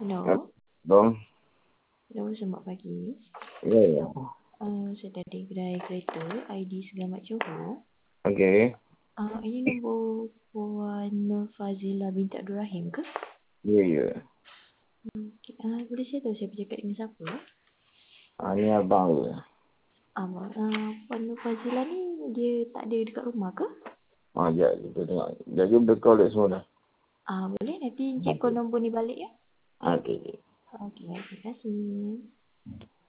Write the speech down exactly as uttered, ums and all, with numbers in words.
Hello. Bang. Hello, selamat pagi. Ya, ya. Uh, saya dari gerai kereta I D Selamat Johor. Okey. Uh, ini nombor Puan Nur Fazila binti Abdul Rahim ke? Ya, ya. Hmm, okay. uh, boleh saya tahu saya bercakap dengan siapa? Ah, ni abang tu. Ah, uh, Puan Nur Fazila ni dia tak ada dekat rumah ke? Ah, jap. Kita tengok. Jadi bercall dia semua dah. Ah, boleh nanti cek Okey. call nombor ni balik ya. Okey. Okey, terima kasih.